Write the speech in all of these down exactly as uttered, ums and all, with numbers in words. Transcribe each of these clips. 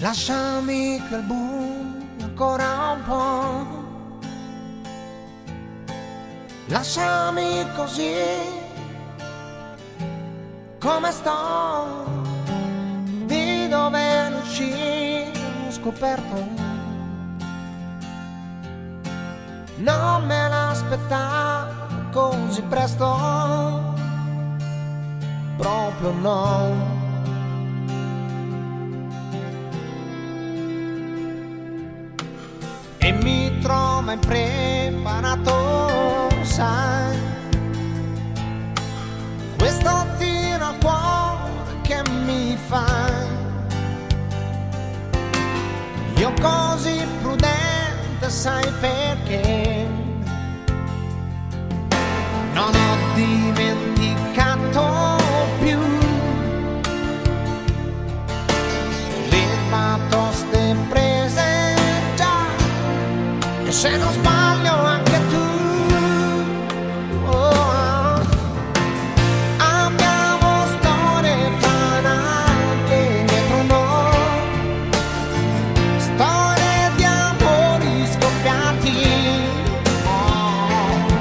Lasciami che il buio ancora un po', lasciami così come sto, di dove uscire ho scoperto. Non me l'aspettavo così presto, proprio no. E mi trova impreparato, sai, questo tiro al cuore che mi fai. Io così prudente, sai perché? Non ho dimenticato più le batoste prese già, e se non sbaglio anche tu. Oh, abbiamo storie franche dietro noi, storie di amori scoppiati. Oh,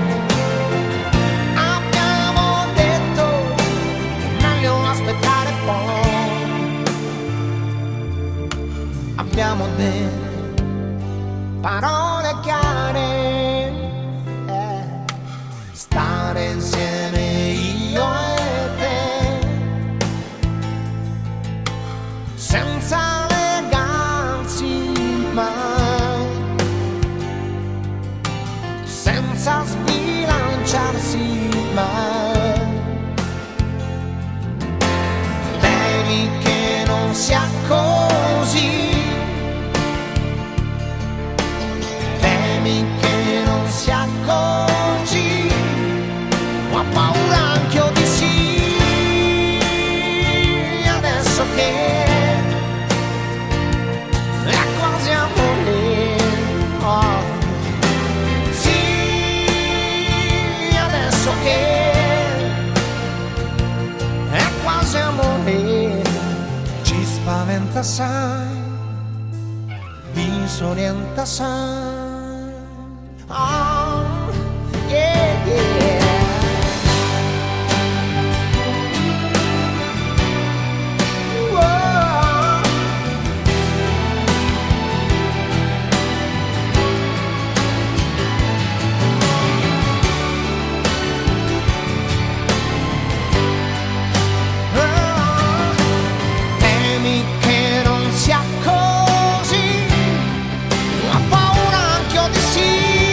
abbiamo detto meglio aspettare poi. Abbiamo detto parole chiare, eh, stare insieme io e te, senza legarsi mai, senza sbilanciarsi mai. Temi che non sia così, che non sia così, ho paura anch'io di sì, adesso che è quasi amore. Oh, sì, adesso che è quasi amore. Ci spaventa, sai, disorienta, sai. Oh, yeah, yeah. Whoa. Oh, temi che non sia così, ho paura anch'io di sì.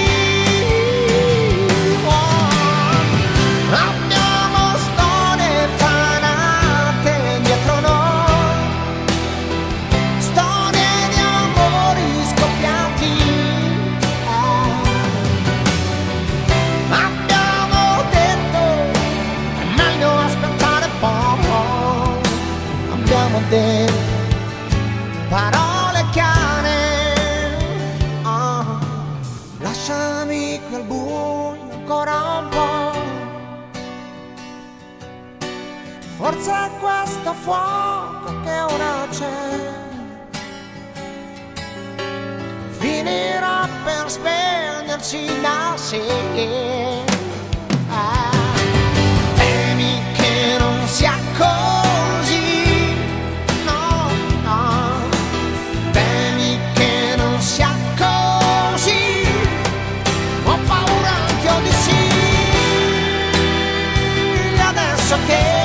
Parole chiare, oh, lasciami quel buio ancora un po', forse è questo fuoco che ora c'è, finirà per spegnersi da sé. Ah, temi che non sia così, okay.